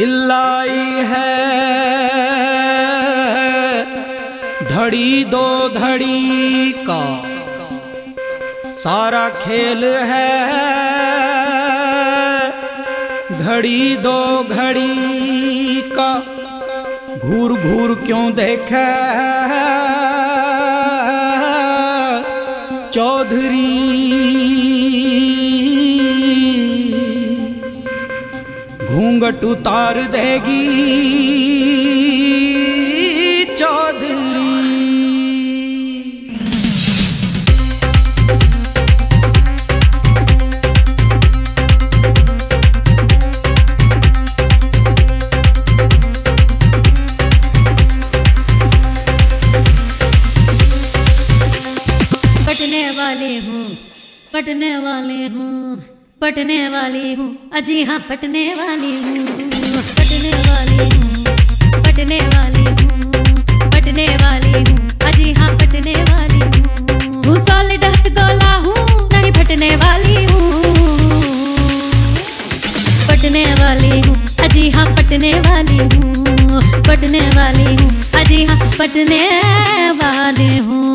हिलाई है धड़ी दो धड़ी का सारा खेल है, घड़ी दो घड़ी का घूर घूर क्यों देखे चौधरी। घूंघट उतार देगी चौधरी। पटने वाली हूँ, पटने वाली हूँ, पटने वाली हूँ, अजी हाँ पटने वाली हूँ, पटने वाली हूँ, पटने वाली हूँ, पटने वाली हूँ, अजी हाँ पटने वाली हूँ। सॉलिड हट गोला हूँ, नहीं फटने वाली हूँ, पटने वाली हूँ, अजी हाँ पटने वाली हूँ, पटने वाली हूँ, अजी हाँ पटने वाली हूँ।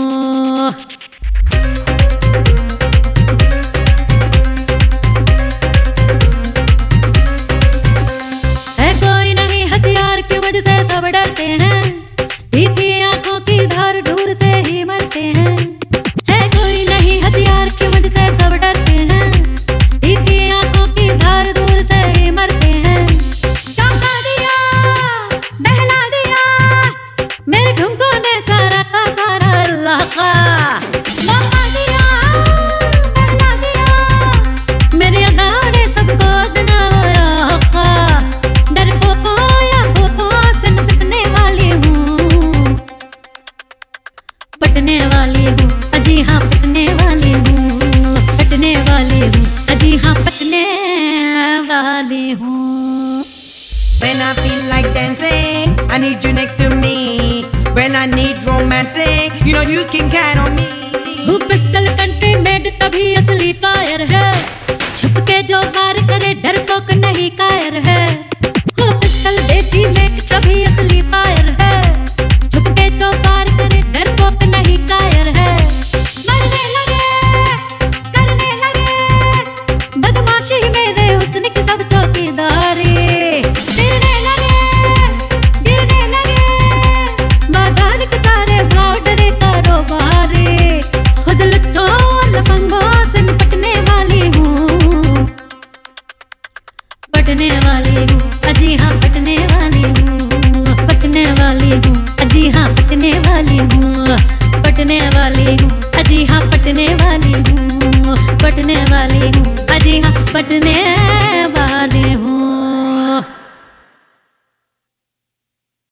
सब डरते हैं, तीखी आंखों की धार दूर से ही मरते हैं। है कोई नहीं हथियार की वजह से सब डरते हैं, तीखी आंखों की धार दूर से ही मरते हैं। चौंका दिया, बहला दिया, मेरे ठुमकों ने सारा का सारा अल्लाह का मौका दिया, बहला दिया, मेरी अदा ने सबको दना होया का। डरपोकों पटने वाली हूँ, अजी हाँ पटने वाली हूँ, पटने वाली हूँ, अजी हाँ पटने वाली हूँ। When I feel like dancing, I need you next to me. When I need romancing, you know you can count on me. वो पिस्टल कंट्री मेड तभी असली फायर है, छुप के जो वार करे डरपोक नहीं कायर है। वो पिस्टल देसी मेड तभी असली फायर है, छुप के जो वार करे डरपोक नहीं कायर है। मरने लगे, करने लगे बदमाशी मेरे हुस्न की सब चौकीदारी। गिरने लगे बाजार के सारे भाव डरे कारोबारी। खुद लुच्चों लफंगों से निपटने वाली हूँ, पटने वाली हूँ, अजी हाँ पटने वाली हूँ, पटने वाली हूँ, अजी हाँ पटने वाली हूँ, पटने वाली हूँ, अजी हाँ पटने वाली हूँ, पटने वाली हूँ, अजी हाँ पटने वाली हूँ।